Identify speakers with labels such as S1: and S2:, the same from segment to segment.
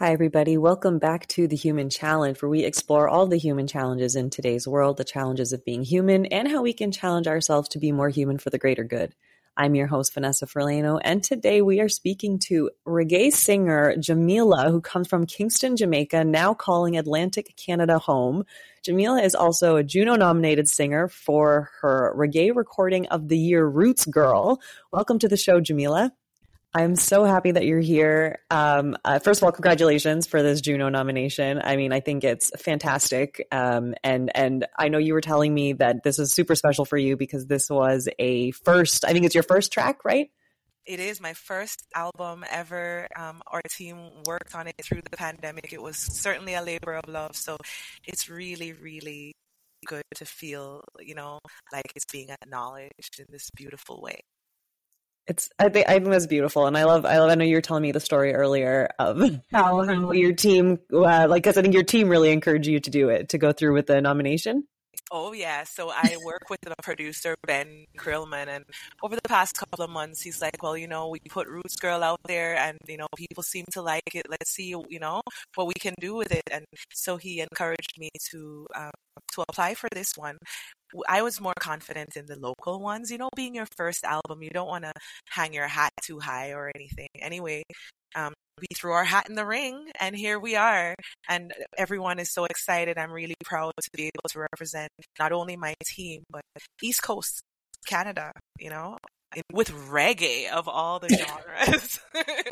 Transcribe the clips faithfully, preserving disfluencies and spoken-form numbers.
S1: Hi, everybody. Welcome back to The Human Challenge, where we explore all the human challenges in today's world, the challenges of being human, and how we can challenge ourselves to be more human for the greater good. I'm your host, Vanessa Ferlano, and today we are speaking to reggae singer Jamila, who comes from Kingston, Jamaica, now calling Atlantic Canada home. Jamila is also a Juno-nominated singer for her reggae recording of the year, Roots Girl. Welcome to the show, Jamila. I'm so happy that you're here. Um, uh, first of all, congratulations for this Juno nomination. I mean, I think it's fantastic. Um, and, and I know you were telling me that this is super special for you because this was a first, I think it's your first track, right?
S2: It is my first album ever. Um, our team worked on it through the pandemic. It was certainly a labor of love. So it's really, really good to feel, you know, like it's being acknowledged in this beautiful way.
S1: It's, I think, I think that's beautiful. And I love, I love, I know you were telling me the story earlier of how, how your team, uh, like, cause I think your team really encouraged you to do it, to go through with the nomination.
S2: Oh, yeah. So I work with the producer, Ben Krillman, and over the past couple of months, he's like, well, you know, we put Roots Girl out there and, you know, people seem to like it. Let's see, you know, what we can do with it. And so he encouraged me to, um, to apply for this one. I was more confident in the local ones. You know, being your first album, you don't want to hang your hat too high or anything. Anyway, um, we threw our hat in the ring and here we are. And everyone is so excited. I'm really proud to be able to represent not only my team, but East Coast Canada, you know, with reggae of all the genres.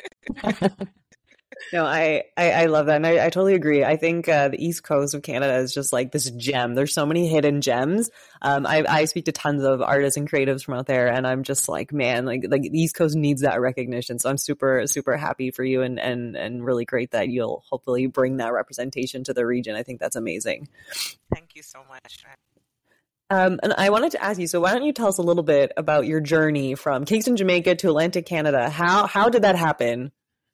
S1: No, I, I, I love that. And I, I totally agree. I think uh, the East Coast of Canada is just like this gem. There's so many hidden gems. Um, I, I speak to tons of artists and creatives from out there, and I'm just like, man, like, like the East Coast needs that recognition. So I'm super, super happy for you and, and, and really great that you'll hopefully bring that representation to the region. I think that's amazing.
S2: Thank you so much.
S1: Um, and I wanted to ask you, so why don't you tell us a little bit about your journey from Kingston, Jamaica to Atlantic Canada? How, how did that happen?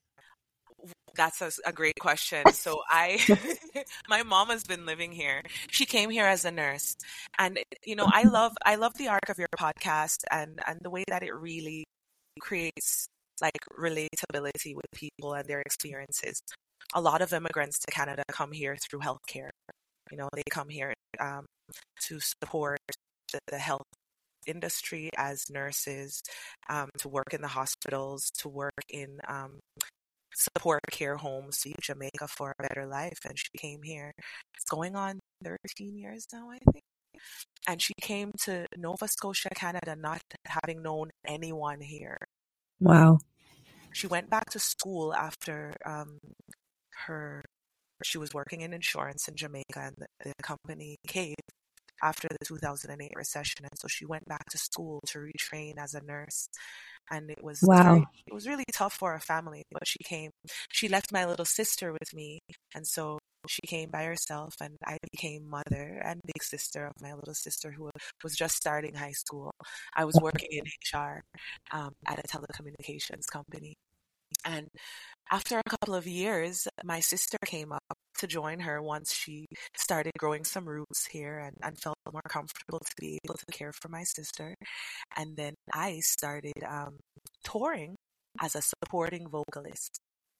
S2: That's a, a great question. So I, my mom has been living here. She came here as a nurse, and you know, I love, I love the arc of your podcast and and the way that it really creates like relatability with people and their experiences. A lot of immigrants to Canada come here through healthcare. You know, they come here um, to support the, the health industry as nurses, um, to work in the hospitals, to work in um, support care homes, to Jamaica for a better life. And she came here. It's going on thirteen years now, I think. And she came to Nova Scotia, Canada, not having known anyone here.
S1: Wow.
S2: She went back to school after um, her, she was working in insurance in Jamaica, and the, the company caved after the two thousand eight recession. And so she went back to school to retrain as a nurse. And it was
S1: wow.
S2: very, it was really tough for her family, but she came, she left my little sister with me. And so she came by herself, and I became mother and big sister of my little sister who was just starting high school. I was working in H R um, at a telecommunications company. And after a couple of years, my sister came up to join her once she started growing some roots here and, and felt more comfortable to be able to care for my sister. And then I started um, touring as a supporting vocalist.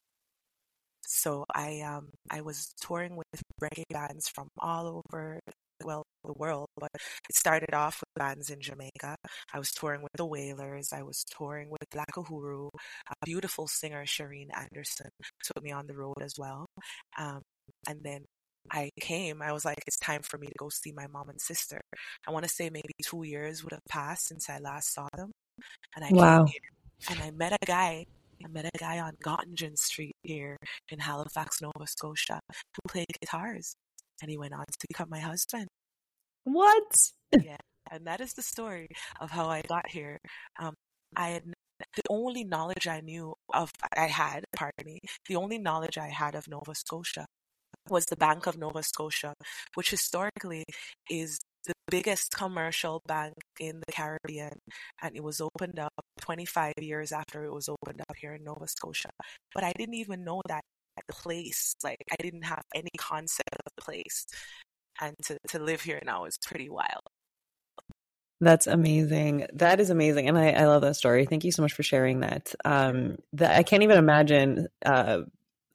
S2: So I um, I was touring with reggae bands from all over, well, the world, but it started off with bands in Jamaica. I was touring with the Wailers. I was touring with Black Uhuru. A beautiful singer, Shireen Anderson, took me on the road as well. Um, and then I came, I was like, it's time for me to go see my mom and sister. I want to say maybe two years would have passed since I last saw them. And I
S1: wow.
S2: came here and I met a guy. I met a guy on Gottingen Street here in Halifax, Nova Scotia, who played guitars. And he went on to become my husband.
S1: What?
S2: Yeah. And that is the story of how I got here. Um, I had the only knowledge I knew of, I had, pardon me, the only knowledge I had of Nova Scotia was the Bank of Nova Scotia, which historically is the biggest commercial bank in the Caribbean. And it was opened up twenty-five years after it was opened up here in Nova Scotia. But I didn't even know that place. Like, I didn't have any concept of the place. And to, to live here now is pretty wild.
S1: That's amazing. That is amazing. And I, I love that story. Thank you so much for sharing that. Um, that I can't even imagine, uh,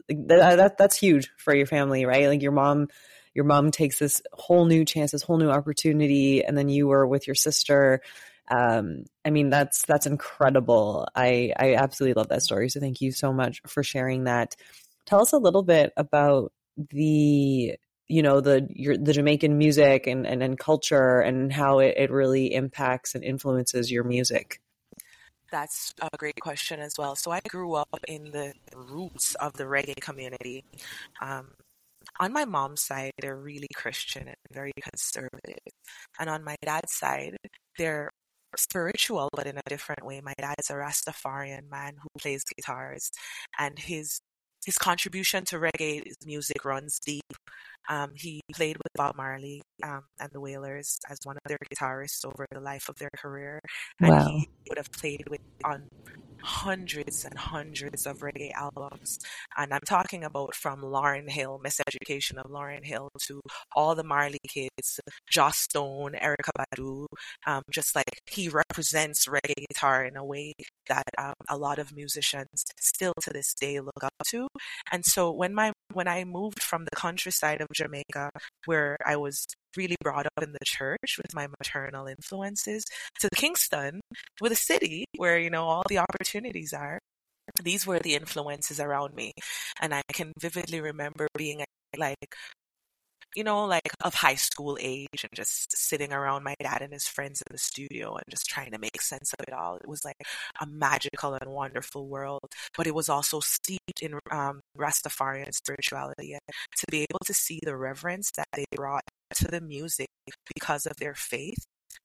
S1: that, that that's huge for your family, right? Like your mom, your mom takes this whole new chance, this whole new opportunity, and then you were with your sister. Um, I mean, that's that's incredible. I I absolutely love that story. So thank you so much for sharing that. Tell us a little bit about the you know the your the Jamaican music and and, and culture and how it, it really impacts and influences your music.
S2: That's a great question as well. So I grew up in the roots of the reggae community. Um, on my mom's side, they're really Christian and very conservative. And on my dad's side, they're spiritual, but in a different way. My dad's a Rastafarian man who plays guitars, and his his contribution to reggae music runs deep. Um, he played with Bob Marley um, and the Wailers as one of their guitarists over the life of their career, and
S1: Wow.
S2: he would have played with on hundreds and hundreds of reggae albums. And I'm talking about from Lauryn Hill, Miseducation of Lauryn Hill, to all the Marley kids, Joss Stone, Erykah Badu. Um, just like he represents reggae guitar in a way that um, a lot of musicians still to this day look up to. And so when my when I moved from the countryside of Jamaica, where I was really brought up in the church with my maternal influences, to Kingston, with a city where, you know, all the opportunities are, these were the influences around me. And I can vividly remember being like, you know, like of high school age and just sitting around my dad and his friends in the studio and just trying to make sense of it all. It was like a magical and wonderful world, but it was also steeped in um, Rastafarian spirituality. And to be able to see the reverence that they brought to the music because of their faith.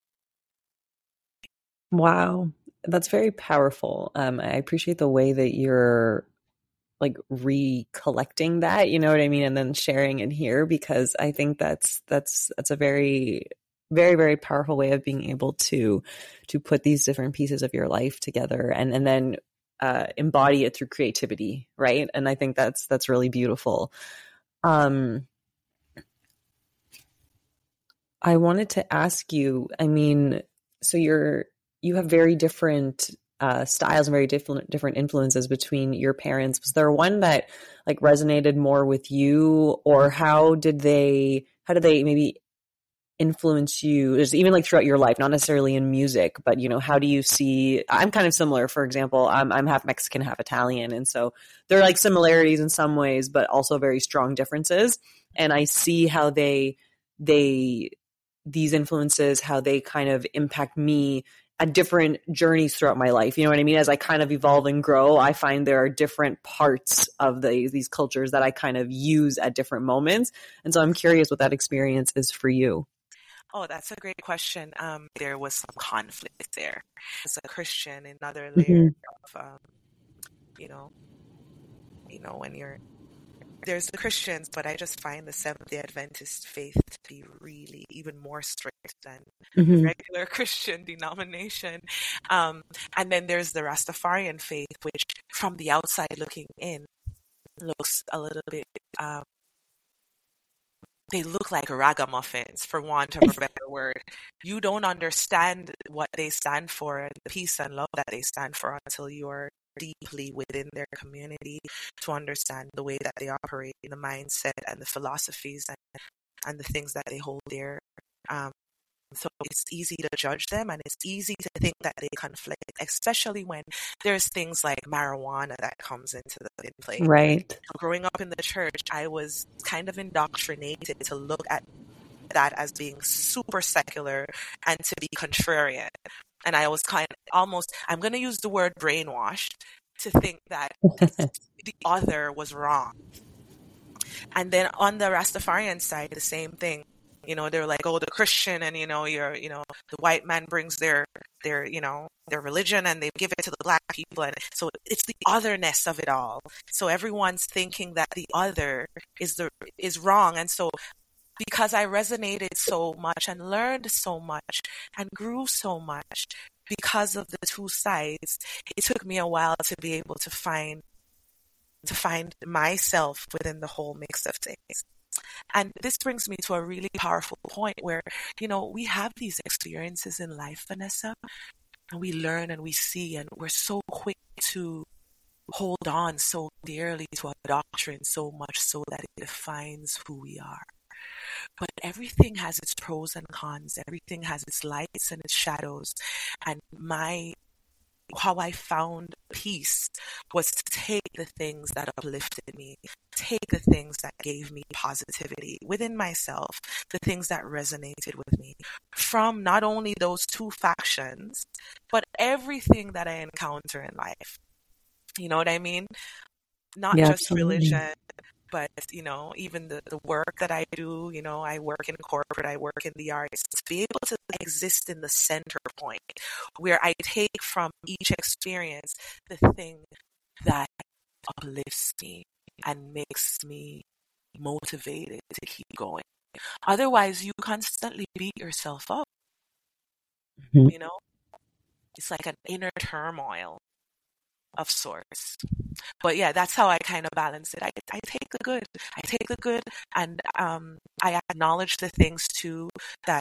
S1: Wow. That's very powerful. Um, I appreciate the way that you're like recollecting that, you know what I mean? And then sharing it here, because I think that's, that's, that's a very, very, very powerful way of being able to, to put these different pieces of your life together and, and then uh, embody it through creativity. Right. And I think that's, that's really beautiful. Um, I wanted to ask you, I mean, so you're, you have very different uh, styles and very different different influences between your parents. Was there one that like resonated more with you, or how did they how did they maybe influence you, just even like throughout your life, not necessarily in music, but you know, how do you see? I'm kind of similar. For example, I'm I'm half Mexican, half Italian, and so there are like similarities in some ways, but also very strong differences. And I see how they they these influences, how they kind of impact me at different journeys throughout my life. You know what I mean? As I kind of evolve and grow, I find there are different parts of the, these cultures that I kind of use at different moments. And so I'm curious what that experience is for you.
S2: Oh, that's a great question. Um, there was some conflict there. As a Christian, another layer mm-hmm. of, um, you know, you know, when you're, there's the Christians, but I just find the Seventh-day Adventist faith to be really even more strict than mm-hmm. regular Christian denomination. Um, and then there's the Rastafarian faith, which from the outside looking in looks a little bit, um, they look like ragamuffins, for want of a better word. You don't understand what they stand for and the peace and love that they stand for until you are deeply within their community to understand the way that they operate, the mindset and the philosophies and, and the things that they hold dear. Um, so it's easy to judge them, and it's easy to think that they conflict, especially when there's things like marijuana that comes into the in play.
S1: Right.
S2: Growing up in the church, I was kind of indoctrinated to look at that as being super secular and to be contrarian. And I was kind of almost, I'm going to use the word brainwashed to think that the other was wrong. And then on the Rastafarian side, the same thing. You know, they're like, oh, the Christian and, you know, you're, you know, the white man brings their, their, you know, their religion and they give it to the black people. And so it's the otherness of it all. So everyone's thinking that the other is the, is wrong. And so because I resonated so much and learned so much and grew so much because of the two sides, it took me a while to be able to find, to find myself within the whole mix of things. And this brings me to a really powerful point where, you know, we have these experiences in life, Vanessa, and we learn and we see, and we're so quick to hold on so dearly to a doctrine so much so that it defines who we are. But everything has its pros and cons. Everything has its lights and its shadows. And my how I found peace was to take the things that uplifted me, take the things that gave me positivity within myself, the things that resonated with me from not only those two factions, but everything that I encounter in life. You know what I mean? Not
S1: Yeah,
S2: just
S1: absolutely.
S2: religion, but, you know, even the, the work that I do, you know, I work in corporate, I work in the arts, to be able to exist in the center point where I take from each experience the thing that uplifts me and makes me motivated to keep going. Otherwise, you constantly beat yourself up,
S1: Mhm.
S2: you know? It's like an inner turmoil of sorts. But yeah, that's how I kind of balance it. I, I take the good. I take the good and um, I acknowledge the things too that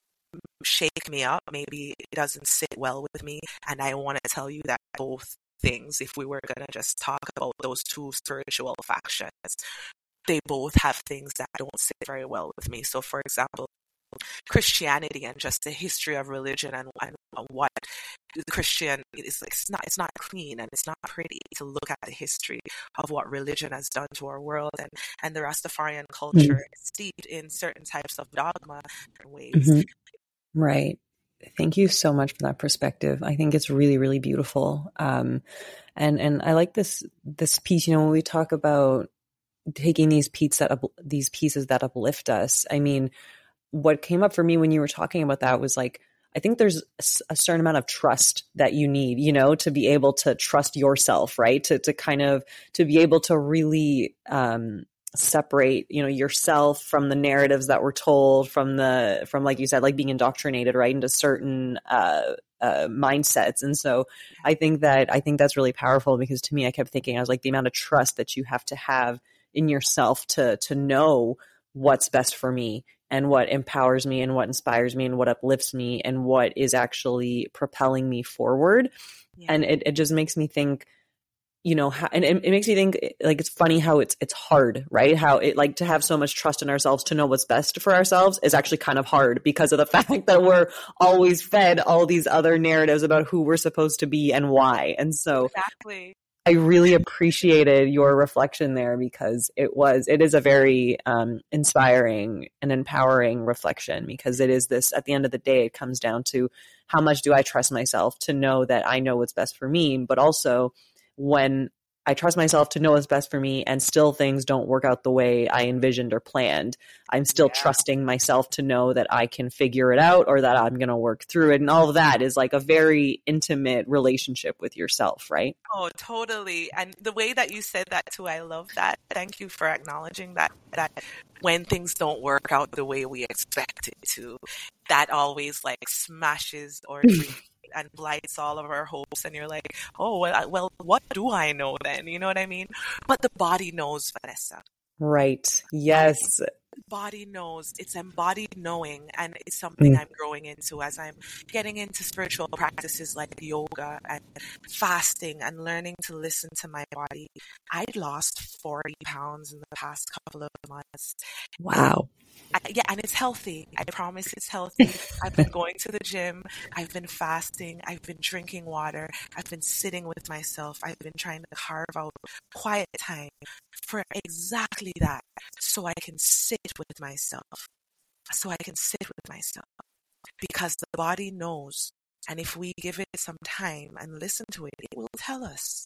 S2: shake me up. Maybe it doesn't sit well with me. And I want to tell you that both things, if we were going to just talk about those two spiritual factions, they both have things that don't sit very well with me. So for example, Christianity and just the history of religion and, and what the Christian is like, it's not it's not clean and it's not pretty to look at the history of what religion has done to our world, and and the Rastafarian culture
S1: Mhm.
S2: is steeped in certain types of dogma and ways.
S1: Mhm. Right. Thank you so much for that perspective. I think it's really, really beautiful. Um, and and I like this this piece. You know, when we talk about taking these pieces that up, these pieces that uplift us. I mean, what came up for me when you were talking about that was like, I think there's a certain amount of trust that you need, you know, to be able to trust yourself, right? To to kind of to be able to really um, separate, you know, yourself from the narratives that were told, from the from like you said, like being indoctrinated, right, into certain uh, uh, mindsets. And so, I think that I think that's really powerful, because to me, I kept thinking, I was like, the amount of trust that you have to have in yourself to to know what's best for me, and what empowers me, and what inspires me, and what uplifts me, and what is actually propelling me forward.
S2: Yeah.
S1: And it, it just makes me think, you know, how, and it, it makes me think, like, it's funny how it's it's hard, right? How it, like, to have so much trust in ourselves to know what's best for ourselves is actually kind of hard, because of the fact that we're always fed all these other narratives about who we're supposed to be and why. And so
S2: Exactly.
S1: I really appreciated your reflection there, because it was, it is a very um, inspiring and empowering reflection, because it is this, at the end of the day, it comes down to how much do I trust myself to know that I know what's best for me, but also when I trust myself to know what's best for me and still things don't work out the way I envisioned or planned, I'm still
S2: Yeah.
S1: trusting myself to know that I can figure it out, or that I'm going to work through it. And all of that is like a very intimate relationship with yourself, right?
S2: Oh, totally. And the way that you said that too, I love that. Thank you for acknowledging that, that when things don't work out the way we expect it to, that always like smashes our dreams and blights all of our hopes. And you're like, oh, well, well, what do I know then? You know what I mean? But the body knows, Vanessa.
S1: Right. Yes.
S2: The body knows. It's embodied knowing, and it's something I'm growing into as I'm getting into spiritual practices like yoga and fasting and learning to listen to my body. I lost forty pounds in the past couple of months.
S1: Wow.
S2: I, yeah, and it's healthy. I promise it's healthy. I've been going to the gym. I've been fasting. I've been drinking water. I've been sitting with myself. I've been trying to carve out quiet time for exactly that, so I can sit with myself. So I can sit with myself. Because the body knows. And if we give it some time and listen to it, it will tell us.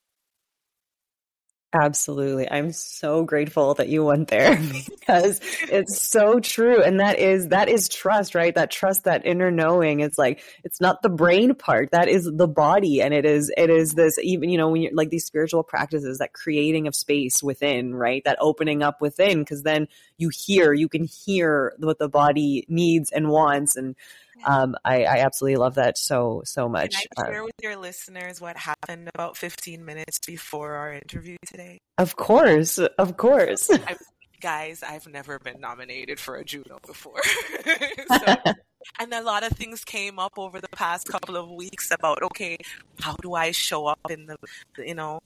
S1: Absolutely. I'm so grateful that you went there, because it's so true. And that is, that is trust, right? That trust, that inner knowing. It's like, it's not the brain part, that is the body. And it is, it is this, even, you know, when you're like these spiritual practices, that creating of space within, right? That opening up within, because then you hear, you can hear what the body needs and wants. And Um, I, I absolutely love that so, so much.
S2: Can I share
S1: um,
S2: with your listeners what happened about fifteen minutes before our interview today?
S1: Of course, of course.
S2: I, guys, I've never been nominated for a Juno before. So, and a lot of things came up over the past couple of weeks about, okay, how do I show up in the, you know,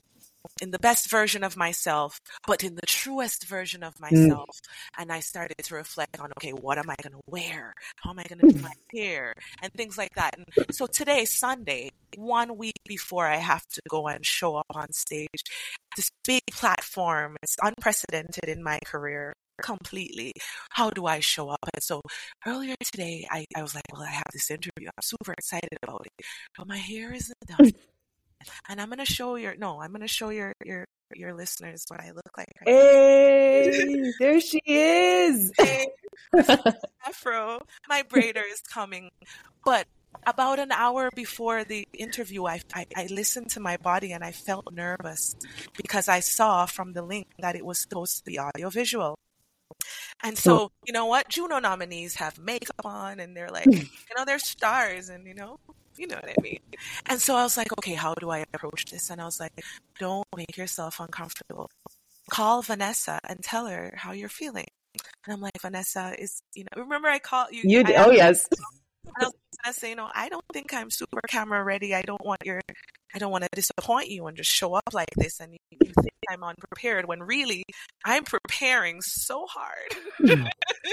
S2: in the best version of myself, but in the truest version of myself. Mm. And I started to reflect on, okay, what am I going to wear? How am I going to do my hair? And things like that. And so today, Sunday, one week before I have to go and show up on stage, this big platform, it's unprecedented in my career completely. How do I show up? And so earlier today, I, I was like, well, I have this interview. I'm super excited about it, but my hair isn't done. And I'm going to show your, no, I'm going to show your, your, your listeners what I look like. Right
S1: hey, now. There she is.
S2: Hey, Afro, my braider is coming. But about an hour before the interview, I, I, I listened to my body and I felt nervous because I saw from the link that it was supposed to be audiovisual. And so, you know what? Juno nominees have makeup on and they're like, you know, they're stars and, you know, you know what I mean? And so I was like, okay, how do I approach this? And I was like, don't make yourself uncomfortable. Call Vanessa and tell her how you're feeling. And I'm like, Vanessa is, you know, remember I called you?
S1: You
S2: I,
S1: oh, yes.
S2: And I was like, Vanessa, you know, I don't think I'm super camera ready. I don't want your, I don't want to disappoint you and just show up like this. And you, you think I'm unprepared when really I'm preparing so hard.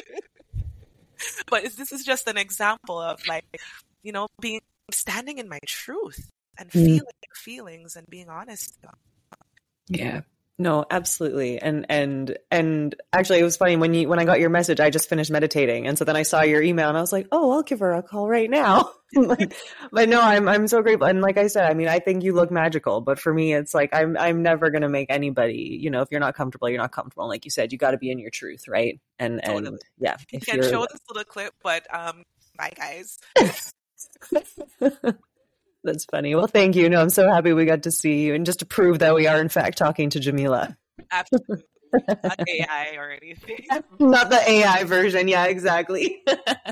S2: But this is just an example of like, you know, being, standing in my truth and feeling mm. feelings and being honest.
S1: Yeah. No, absolutely. And, and, and actually it was funny when you, when I got your message, I just finished meditating. And so then I saw your email and I was like, oh, I'll give her a call right now. But no, I'm, I'm so grateful. And like I said, I mean, I think you look magical, but for me, it's like, I'm, I'm never going to make anybody, you know, if you're not comfortable, you're not comfortable. And like you said, you got to be in your truth. Right. And, totally. and yeah,
S2: you can show this little clip, but, um, bye guys.
S1: That's funny. Well, thank you. No, I'm so happy we got to see you and just to prove that we are in fact talking to Jamila.
S2: Absolutely. Not A I or anything.
S1: Not the A I version. Yeah, exactly.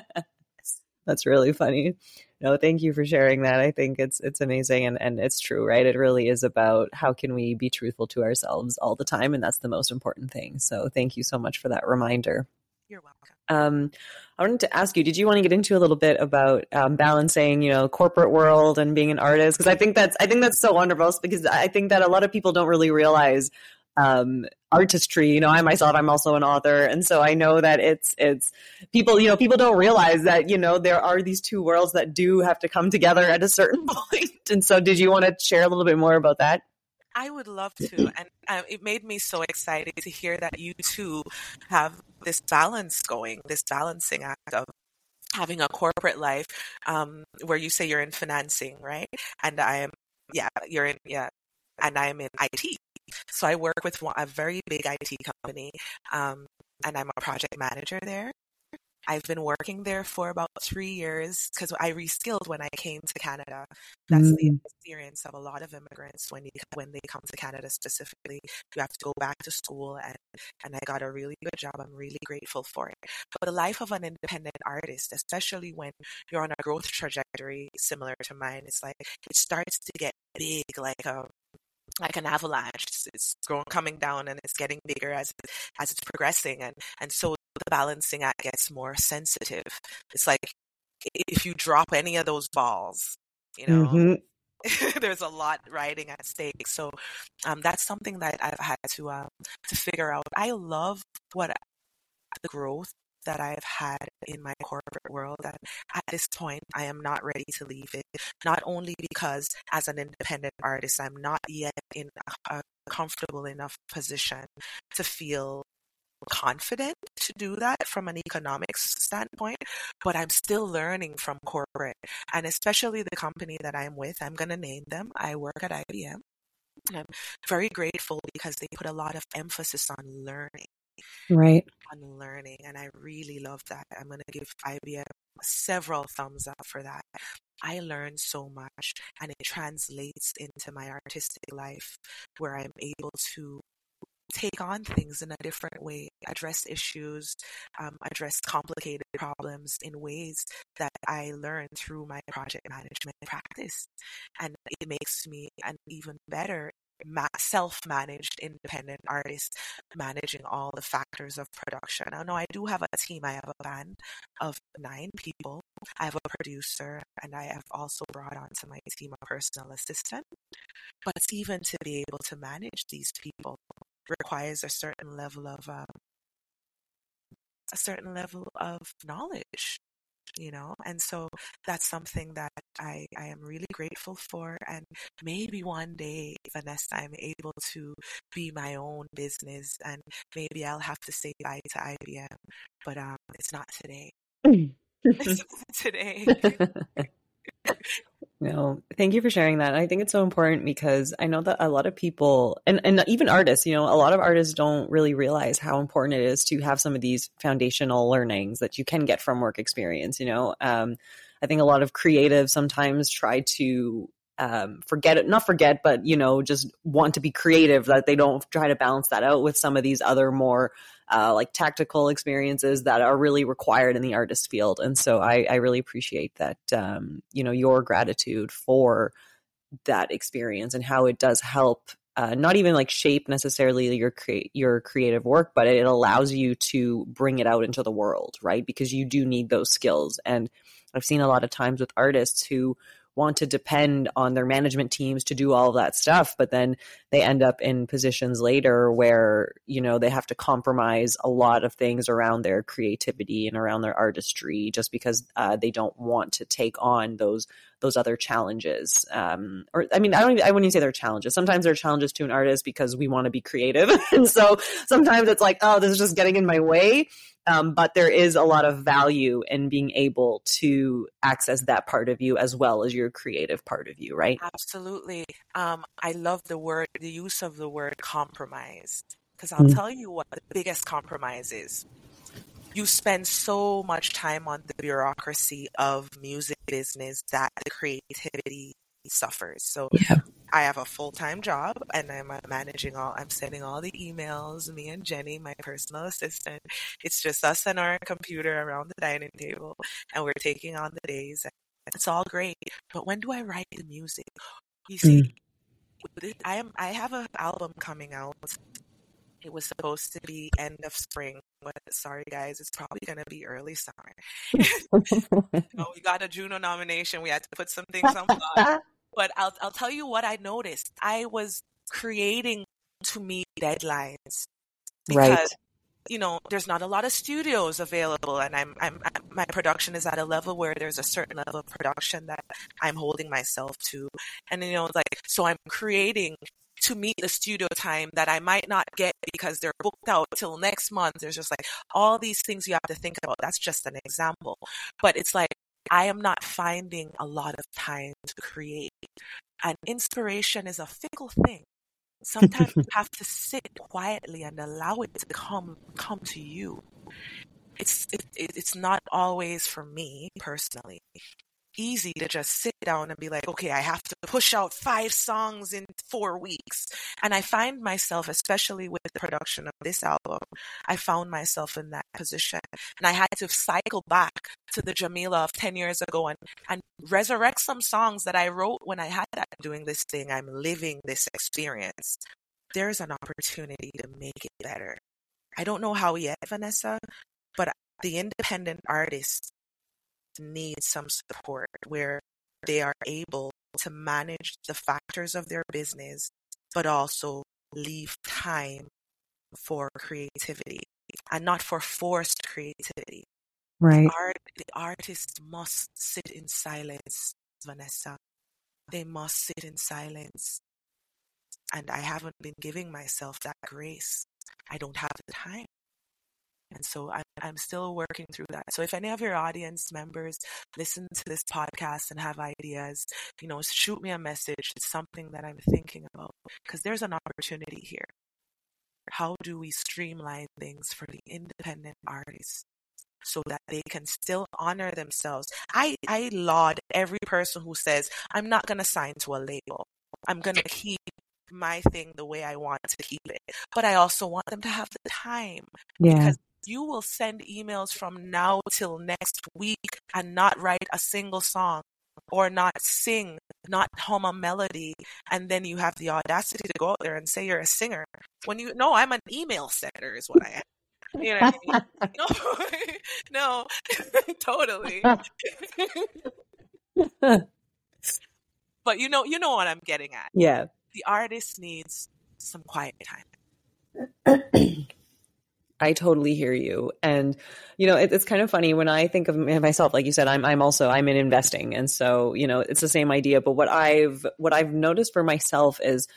S1: That's really funny. No, thank you for sharing that. I think it's it's amazing and, and it's true, right? It really is about how can we be truthful to ourselves all the time, and that's the most important thing. So thank you so much for that reminder.
S2: You're welcome.
S1: Um, I wanted to ask you, did you want to get into a little bit about um, balancing, you know, corporate world and being an artist? Because I think that's I think that's so wonderful because I think that a lot of people don't really realize um, artistry. You know, I myself, I'm also an author. And so I know that it's it's people, you know, people don't realize that, you know, there are these two worlds that do have to come together at a certain point. And so did you want to share a little bit more about that?
S2: I would love to. And um, it made me so excited to hear that you too have this balance going, this balancing act of having a corporate life um, where you say you're in financing, right? And I am, yeah, you're in, yeah, and I am in I T. So I work with one, a very big I T company um, and I'm a project manager there. I've been working there for about three years because I reskilled when I came to Canada. That's mm. the experience of a lot of immigrants when you, when they come to Canada specifically. You have to go back to school, and, and I got a really good job. I'm really grateful for it. But the life of an independent artist, especially when you're on a growth trajectory similar to mine, it's like it starts to get big, like a like an avalanche. It's, it's growing, coming down, and it's getting bigger as as it's progressing, and and so the balancing act gets more sensitive. It's like if you drop any of those balls, you know, mm-hmm. there's a lot riding at stake. So um, that's something that I've had to um, to figure out. I love what the growth that I've had in my corporate world, and at this point I am not ready to leave it, not only because as an independent artist I'm not yet in a, a comfortable enough position to feel confident to do that from an economics standpoint, but I'm still learning from corporate, and especially the company that I'm with. I'm going to name them. I work at I B M. I'm very grateful because they put a lot of emphasis on learning.
S1: Right.
S2: On learning, and I really love that. I'm going to give I B M several thumbs up for that. I learned so much, and it translates into my artistic life where I'm able to take on things in a different way, address issues, um, address complicated problems in ways that I learned through my project management practice. And it makes me an even better ma- self-managed independent artist, managing all the factors of production. I know I do have a team. I have a band of nine people, I have a producer, and I have also brought onto my team a personal assistant. But even to be able to manage these people requires a certain level of um, a certain level of knowledge, you know. And so that's something that I, I am really grateful for. And maybe one day, Vanessa, I'm able to be my own business, and maybe I'll have to say bye to I B M, but um, it's not today. It's not today.
S1: No, thank you for sharing that. I think it's so important because I know that a lot of people, and, and even artists, you know, a lot of artists don't really realize how important it is to have some of these foundational learnings that you can get from work experience. You know, um, I think a lot of creatives sometimes try to um, forget it, not forget, but, you know, just want to be creative, that they don't try to balance that out with some of these other more uh, like tactical experiences that are really required in the artist field. And so I, I really appreciate that, um, you know, your gratitude for that experience and how it does help uh, not even like shape necessarily your cre- your creative work, but it allows you to bring it out into the world, right? Because you do need those skills. And I've seen a lot of times with artists who want to depend on their management teams to do all of that stuff, but then they end up in positions later where, you know, they have to compromise a lot of things around their creativity and around their artistry just because uh, they don't want to take on those those other challenges. Um, or I mean, I don't even, I wouldn't even say they're challenges. Sometimes they're challenges to an artist because we want to be creative. And so sometimes it's like, oh, this is just getting in my way. Um, but there is a lot of value in being able to access that part of you as well as your creative part of you, right?
S2: Absolutely. Um, I love the word, the use of the word compromise, because I'll
S1: Mm.
S2: tell you what the biggest compromise is. You spend so much time on the bureaucracy of music business that the creativity suffers. So
S1: Yeah.
S2: I have a full-time job, and I'm managing all, I'm sending all the emails, me and Jenny, my personal assistant. It's just us and our computer around the dining table, and we're taking on the days. It's all great. But when do I write the music? You see,
S1: Mm.
S2: I am, I have an album coming out. It was supposed to be end of spring, but sorry guys, it's probably going to be early summer. You know, we got a Juno nomination. We had to put some things on pause. But I'll I'll tell you what I noticed. I was creating to meet deadlines because,
S1: Right.
S2: you know, there's not a lot of studios available, and I'm I'm my production is at a level where there's a certain level of production that I'm holding myself to, and you know, like, so I'm creating to meet the studio time that I might not get because they're booked out till next month. There's just like all these things you have to think about. That's just an example, but it's like I am not finding a lot of time to create. And inspiration is a fickle thing. Sometimes you have to sit quietly and allow it to come come to you. It's it, it's not always, for me personally, easy to just sit down and be like, okay, I have to push out five songs in four weeks. And I find myself, especially with the production of this album, I found myself in that position. And I had to cycle back to the Jamila of ten years ago and, and resurrect some songs that I wrote when I had that. Doing this thing, I'm living this experience. There's an opportunity to make it better. I don't know how yet, Vanessa, but the independent artists need some support where they are able to manage the factors of their business, but also leave time for creativity and not for forced creativity.
S1: Right.
S2: The art, the artist must sit in silence, Vanessa. They must sit in silence. And I haven't been giving myself that grace. I don't have the time. And so I'm, I'm still working through that. So if any of your audience members listen to this podcast and have ideas, you know, shoot me a message. It's something that I'm thinking about because there's an opportunity here. How do we streamline things for the independent artists so that they can still honor themselves? I, I laud every person who says, I'm not going to sign to a label. I'm going to keep my thing the way I want to keep it. But I also want them to have the time.
S1: Yeah.
S2: Because you will send emails from now till next week and not write a single song or not sing, not hum a melody. And then you have the audacity to go out there and say you're a singer when you know I'm an email sender is what I am. You know what I mean? No, no, totally. But you know, you know what I'm getting at.
S1: Yeah.
S2: The artist needs some quiet time.
S1: I totally hear you. And, you know, it, it's kind of funny when I think of myself, like you said, I'm, I'm also, I'm in investing. And so, you know, it's the same idea, but what I've, what I've noticed for myself is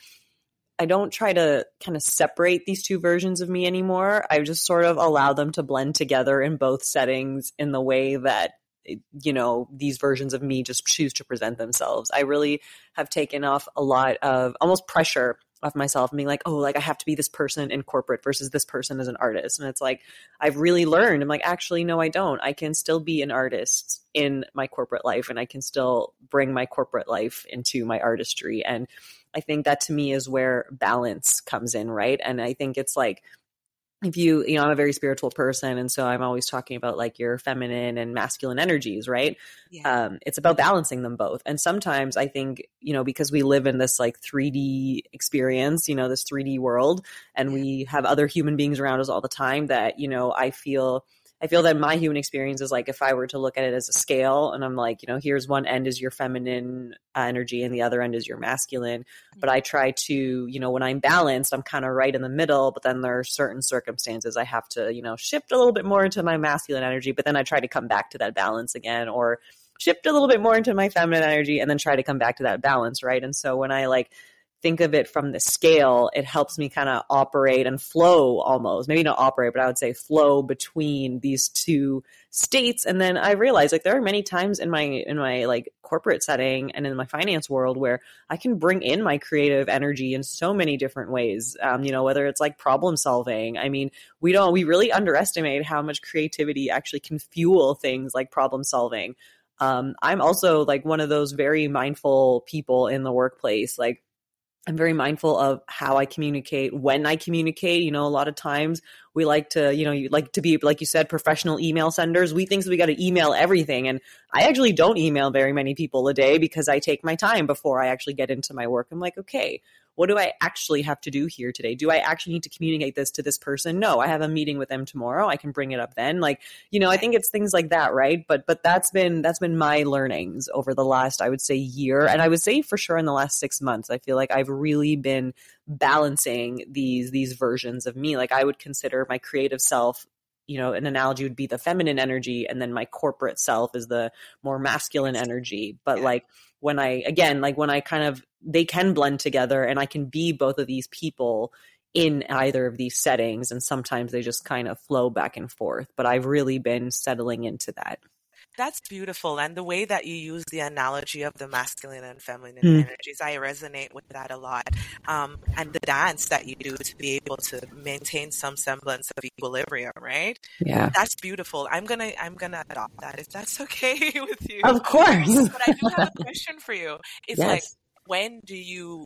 S1: I don't try to kind of separate these two versions of me anymore. I just sort of allow them to blend together in both settings in the way that, you know, these versions of me just choose to present themselves. I really have taken off a lot of almost pressure off myself and being like, oh, like I have to be this person in corporate versus this person as an artist. And it's like, I've really learned. I'm like, actually, no, I don't. I can still be an artist in my corporate life and I can still bring my corporate life into my artistry. And I think that to me is where balance comes in, right? And I think it's like, if you, you know, I'm a very spiritual person. And so I'm always talking about like your feminine and masculine energies, right? Yeah. Um, it's about balancing them both. And sometimes I think, you know, because we live in this like three D experience, you know, this three D world, and yeah. we have other human beings around us all the time that, you know, I feel I feel that my human experience is like if I were to look at it as a scale and I'm like, you know, here's one end is your feminine uh, energy and the other end is your masculine. But I try to, you know, when I'm balanced, I'm kind of right in the middle. But then there are certain circumstances I have to, you know, shift a little bit more into my masculine energy. But then I try to come back to that balance again, or shift a little bit more into my feminine energy and then try to come back to that balance. Right. And so when I like think of it from the scale, it helps me kind of operate and flow almost, maybe not operate, but I would say flow between these two states. And then I realized like there are many times in my, in my like corporate setting and in my finance world where I can bring in my creative energy in so many different ways. Um, you know, whether it's like problem solving. I mean, we don't, we really underestimate how much creativity actually can fuel things like problem solving. Um, I'm also like one of those very mindful people in the workplace. Like, I'm very mindful of how I communicate, when I communicate. You know, a lot of times we like to, you know, you like to be, like you said, professional email senders. We think we got to email everything. And I actually don't email very many people a day because I take my time before I actually get into my work. I'm like, okay, what do I actually have to do here today? Do I actually need to communicate this to this person? No, I have a meeting with them tomorrow. I can bring it up then. Like, you know, I think it's things like that, right? But but that's been that's been my learnings over the last, I would say, year. And I would say for sure in the last six months, I feel like I've really been balancing these these versions of me. Like I would consider my creative self, you know, an analogy would be the feminine energy, and then my corporate self is the more masculine energy. But like when I, again, like when I kind of, they can blend together and I can be both of these people in either of these settings. And sometimes they just kind of flow back and forth. But I've really been settling into that.
S2: That's beautiful. And the way that you use the analogy of the masculine and feminine mm. energies, I resonate with that a lot. Um, and the dance that you do to be able to maintain some semblance of equilibrium, right?
S1: Yeah.
S2: That's beautiful. I'm going to, I'm going to adopt that if that's okay with you.
S1: Of course.
S2: But I do have a question for you. It's yes. like, when do you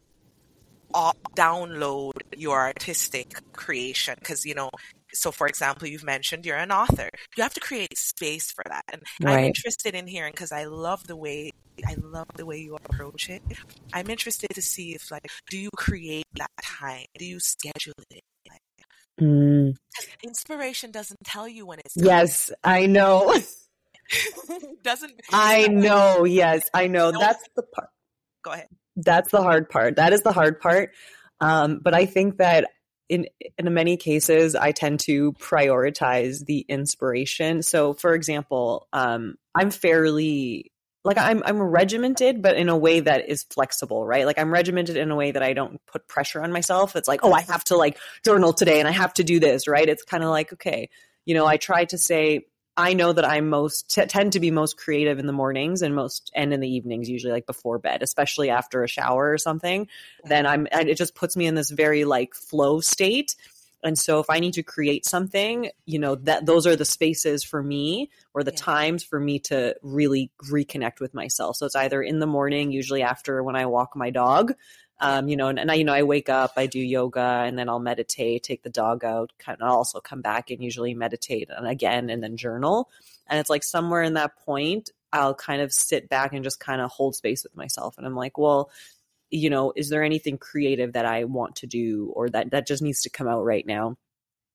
S2: download your artistic creation? Because, you know, so for example, you've mentioned you're an author. You have to create space for that. And right. I'm interested in hearing, because I love the way, I love the way you approach it. I'm interested to see if, like, do you create that time? Do you schedule it? Like, mm. Inspiration doesn't tell you when it's time.
S1: Yes, I know.
S2: doesn't.
S1: I know. Yes, I know. No. That's the part.
S2: Go ahead.
S1: That's the hard part. That is the hard part. Um, but I think that in in many cases, I tend to prioritize the inspiration. So, for example, um, I'm fairly like I'm I'm regimented, but in a way that is flexible, right? Like I'm regimented in a way that I don't put pressure on myself. It's like, oh, I have to like journal today and I have to do this, right? It's kind of like, okay, you know, I try to say, I know that I most t- tend to be most creative in the mornings and most and in the evenings, usually like before bed, especially after a shower or something. Then I'm, and it just puts me in this very like flow state. And so if I need to create something, you know, that those are the spaces for me, or the yeah. times for me to really reconnect with myself. So it's either in the morning, usually after when I walk my dog. Um, you know, and, and I, you know, I wake up, I do yoga, and then I'll meditate, take the dog out, kind of, I'll also come back and usually meditate and again, and then journal. And it's like somewhere in that point, I'll kind of sit back and just kind of hold space with myself. And I'm like, well, you know, is there anything creative that I want to do, or that, that just needs to come out right now?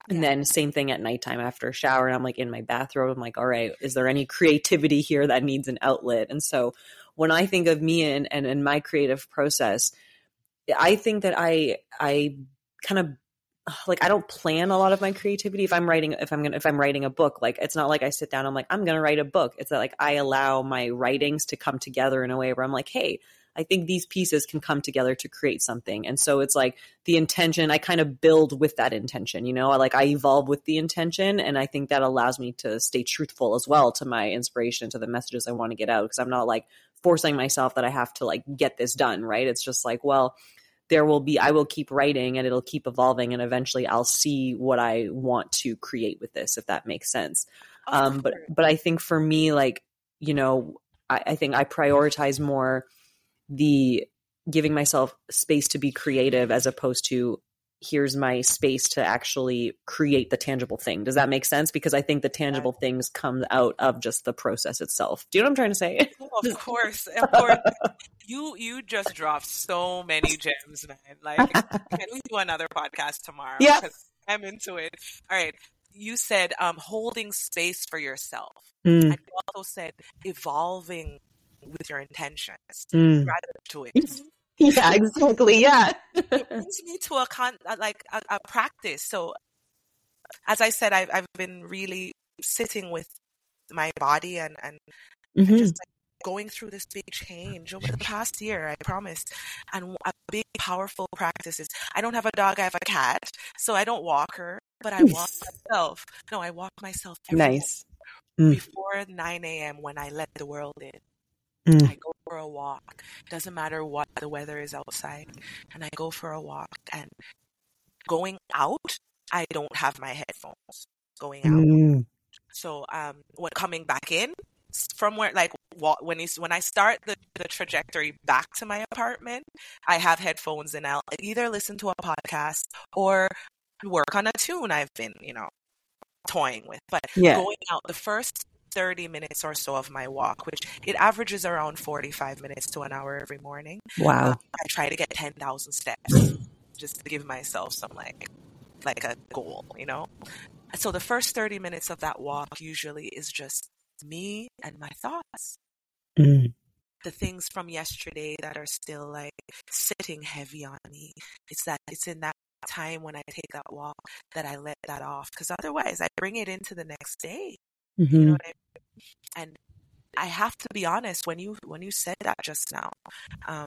S1: And yeah. then same thing at nighttime after a shower. And I'm like in my bathrobe. I'm like, all right, is there any creativity here that needs an outlet? And so when I think of me and, and, and my creative process, I think that I, I kind of like, I don't plan a lot of my creativity. If I'm writing, if I'm going to, if I'm writing a book, like, it's not like I sit down, I'm like, I'm going to write a book. It's that like, I allow my writings to come together in a way where I'm like, hey, I think these pieces can come together to create something. And so it's like the intention, I kind of build with that intention, you know, I like I evolve with the intention. And I think that allows me to stay truthful as well to my inspiration, to the messages I want to get out. Because I'm not like forcing myself that I have to like get this done, right? It's just like, well, there will be, I will keep writing and it'll keep evolving. And eventually I'll see what I want to create with this, if that makes sense. Um, but, but I think for me, like, you know, I, I think I prioritize more the giving myself space to be creative as opposed to here's my space to actually create the tangible thing. Does that make sense? Because I think the tangible yeah. things come out of just the process itself. Do you know what I'm trying to say?
S2: Oh, of course. Of course. you you just dropped so many gems, man. Like, can we do another podcast tomorrow?
S1: Yeah.
S2: I'm into it. All right. You said um, holding space for yourself.
S1: Mm.
S2: And you also said evolving with your intentions.
S1: Mm.
S2: Rather to it.
S1: Yeah, exactly. Yeah.
S2: It brings me to a con like a, a practice. So as I said, I've, I've been really sitting with my body and, and,
S1: mm-hmm.
S2: and just like going through this big change over the past year, I promise. And a big, powerful practice is, I don't have a dog, I have a cat. So I don't walk her, but I walk myself. No, I walk myself every
S1: nice.
S2: Mm. before nine a.m. when I let the world in.
S1: Mm.
S2: I go for a walk. Doesn't matter what the weather is outside. And I go for a walk. And going out, I don't have my headphones going out.
S1: Mm.
S2: So um, when coming back in, from where, like, when, you, when I start the, the trajectory back to my apartment, I have headphones and I'll either listen to a podcast or work on a tune I've been, you know, toying with. But
S1: yeah.
S2: going out, the first thirty minutes or so of my walk, which it averages around forty-five minutes to an hour every morning.
S1: Wow.
S2: Um, I try to get ten thousand steps just to give myself some like, like a goal, you know? So the first thirty minutes of that walk usually is just me and my thoughts.
S1: Mm.
S2: The things from yesterday that are still like sitting heavy on me. It's that, it's in that time when I take that walk that I let that off. Because otherwise I bring it into the next day.
S1: Mm-hmm.
S2: You know what I mean? And I have to be honest, when you when you said that just now, um,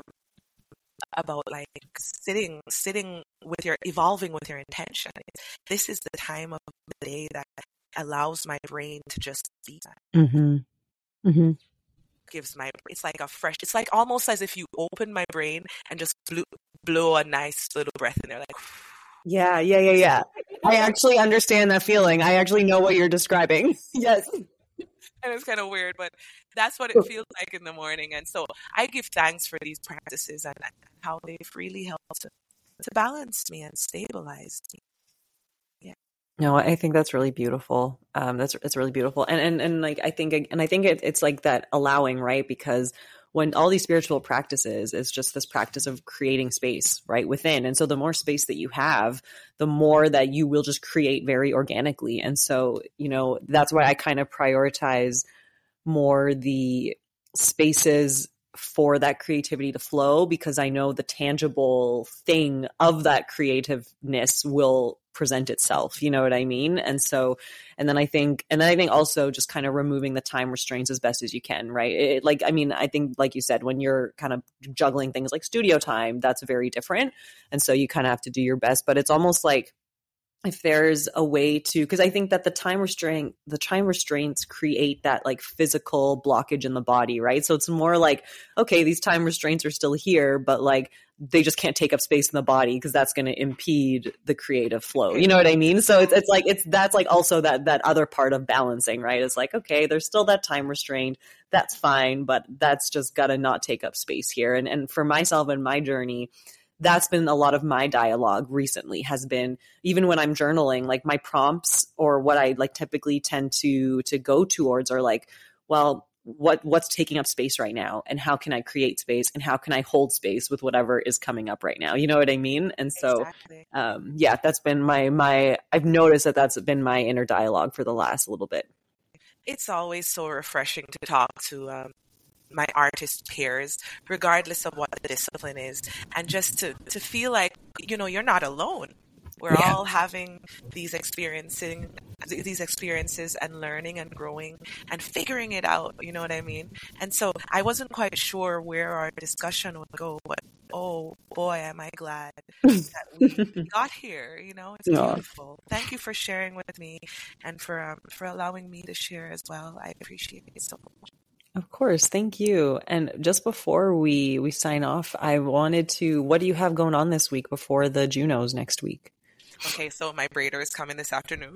S2: about like sitting sitting with your evolving with your intention, this is the time of the day that allows my brain to just be.
S1: Mm-hmm. Mm-hmm.
S2: Gives my it's like a fresh. It's like almost as if you open my brain and just blew, blow a nice little breath in there, like.
S1: Yeah, yeah, yeah, yeah. I actually understand that feeling. I actually know what you're describing. Yes.
S2: And it's kind of weird, but that's what it feels like in the morning. And so I give thanks for these practices and how they've really helped to, to balance me and stabilize me. Yeah.
S1: No, I think that's really beautiful. Um, that's it's really beautiful. And and and like I think and I think it, it's like that allowing, right? Because when all these spiritual practices is just this practice of creating space right within. And so the more space that you have, the more that you will just create very organically. And so, you know, that's why I kind of prioritize more the spaces for that creativity to flow, because I know the tangible thing of that creativeness will present itself. You know what I mean? And so, and then I think, and then I think also just kind of removing the time restraints as best as you can, right? It, like, I mean, I think, like you said, when you're kind of juggling things like studio time, that's very different. And so you kind of have to do your best, but it's almost like, if there's a way to, because I think that the time restraint, the time restraints create that like physical blockage in the body, right? So it's more like, okay, these time restraints are still here, but like they just can't take up space in the body because that's going to impede the creative flow. You know what I mean? So it's it's like it's that's like also that that other part of balancing, right? It's like, okay, there's still that time restraint, that's fine, but that's just got to not take up space here. And and for myself and my journey, that's been a lot of my dialogue recently, has been, even when I'm journaling, like my prompts or what I like typically tend to to go towards are like, well, what what's taking up space right now, and how can I create space, and how can I hold space with whatever is coming up right now? You know what I mean? And so,
S2: Exactly.
S1: um, yeah, that's been my my. I've noticed that that's been my inner dialogue for the last little bit.
S2: It's always so refreshing to talk to um, my artist peers, regardless of what the discipline is, and just to to feel like, you know, you're not alone. We're
S1: Yeah.
S2: all having these experiencing these experiences and learning and growing and figuring it out. You know what I mean? And so I wasn't quite sure where our discussion would go, but oh boy, am I glad that we got here. You know, it's
S1: Aw.
S2: beautiful. Thank you for sharing with me and for um, for allowing me to share as well. I appreciate it so much.
S1: Of course, thank you. And just before we we sign off, I wanted to. What do you have going on this week before the Junos next week?
S2: Okay, so my braider is coming this afternoon.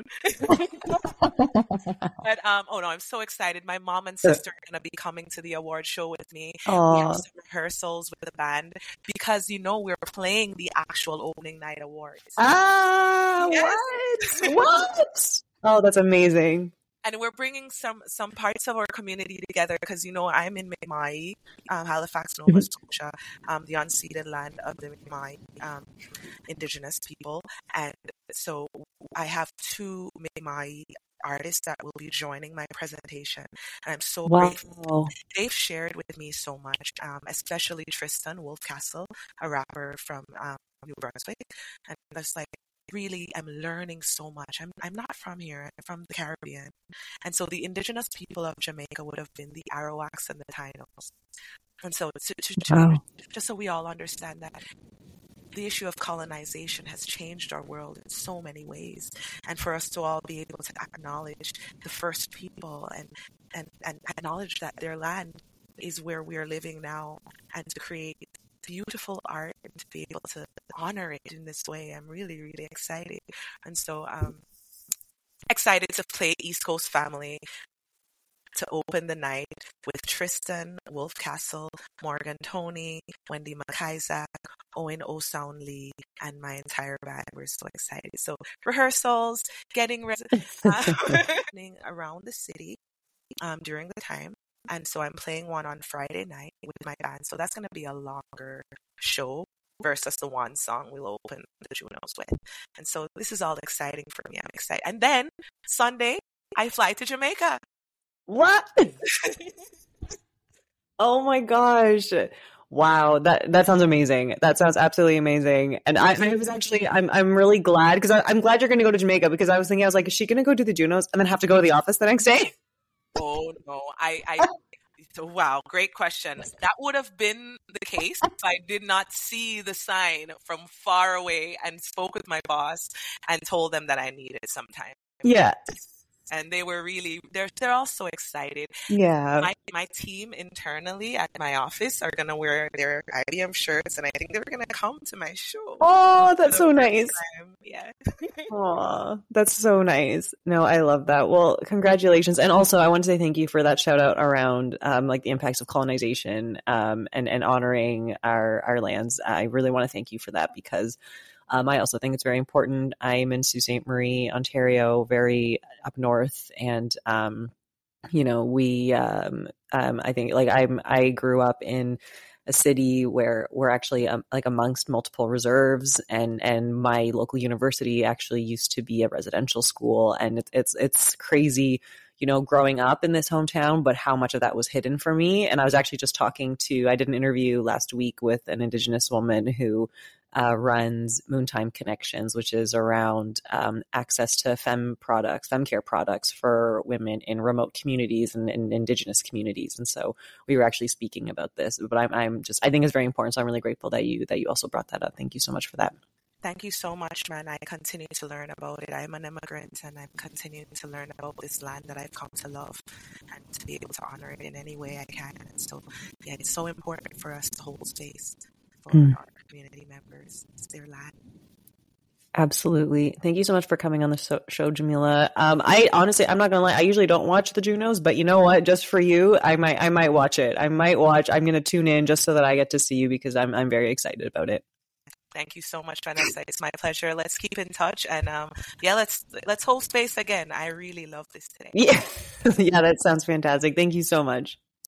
S2: But um, oh no, I'm so excited. My mom and sister are gonna be coming to the award show with me. We have
S1: Aw.
S2: some rehearsals with the band because you know we're playing the actual opening night awards.
S1: Ah,
S2: Yes.
S1: what? What? Oh, that's amazing.
S2: And we're bringing some some parts of our community together because, you know, I'm in Mi'kmaq, um, Halifax, Nova Scotia, um, the unceded land of the Mi'kmaq um, Indigenous people. And so I have two Mi'kmaq artists that will be joining my presentation. And I'm so
S1: Wow.
S2: grateful. They've shared with me so much, um, especially Tristan Wolfcastle, a rapper from um, New Brunswick. And that's like, really am learning so much. I'm I'm not from here. I'm from the Caribbean. And so the indigenous people of Jamaica would have been the Arawaks and the Tainos. And so to, to, to,
S1: Wow.
S2: just so we all understand that the issue of colonization has changed our world in so many ways. And for us to all be able to acknowledge the first people and, and, and acknowledge that their land is where we are living now, and to create beautiful art and to be able to honor it in this way. I'm really, really excited. And so um excited to play East Coast Family to open the night with Tristan Wolfcastle, Morgan Tony, Wendy McIsaac, Owen O'Sound Lee, and my entire band. We're so excited. So rehearsals, getting ready uh, around the city um, during the time. And so I'm playing one on Friday night with my band. So that's going to be a longer show versus the one song we'll open the Junos with. And so this is all exciting for me. I'm excited. And then Sunday, I fly to Jamaica.
S1: What? Oh my gosh. Wow, that that sounds amazing. That sounds absolutely amazing. And I, I was actually, I'm I'm really glad because I'm glad you're going to go to Jamaica, because I was thinking, I was like, is she going to go do the Junos and then have to go to the office the next day?
S2: Oh no, I, I, wow, great question. That would have been the case if I did not see the sign from far away and spoke with my boss and told them that I needed some time.
S1: Yeah.
S2: And they were really, they're they're all so excited.
S1: Yeah.
S2: My my team internally at my office are going to wear their I B M shirts, and I think they're going to come to my show.
S1: Oh, that's so nice.
S2: Time. Yeah.
S1: Aw, that's so nice. No, I love that. Well, congratulations. And also I want to say thank you for that shout out around um, like the impacts of colonization um, and, and honoring our, our lands. I really want to thank you for that, because Um, I also think it's very important. I'm in Sault Ste. Marie, Ontario, very up north. And, um, you know, we, um, um, I think like I'm, I grew up in a city where we're actually um, like amongst multiple reserves, and, and my local university actually used to be a residential school. And it's, it's, it's crazy, you know, growing up in this hometown, but how much of that was hidden for me. And I was actually just talking to, I did an interview last week with an Indigenous woman who Uh, runs Moontime Connections, which is around um, access to femme products, femme care products for women in remote communities and in Indigenous communities. And so we were actually speaking about this, but I'm, I'm just, I think it's very important. So I'm really grateful that you, that you also brought that up. Thank you so much for that.
S2: Thank you so much, man. I continue to learn about it. I'm an immigrant, and I'm continuing to learn about this land that I've come to love, and to be able to honor it in any way I can. And so, yeah, it's so important for us to hold space for mm. our community members. It's their land.
S1: Absolutely. Thank you so much for coming on the so- show, Jamila. Um, I honestly, I'm not gonna lie, I usually don't watch the Junos, but you know what? Just for you, I might, I might watch it. I might watch. I'm gonna tune in just so that I get to see you, because I'm, I'm very excited about it.
S2: Thank you so much, Vanessa. It's my pleasure. Let's keep in touch, and um, yeah, let's let's hold space again. I really love this today.
S1: Yeah, yeah, that sounds fantastic. Thank you so much.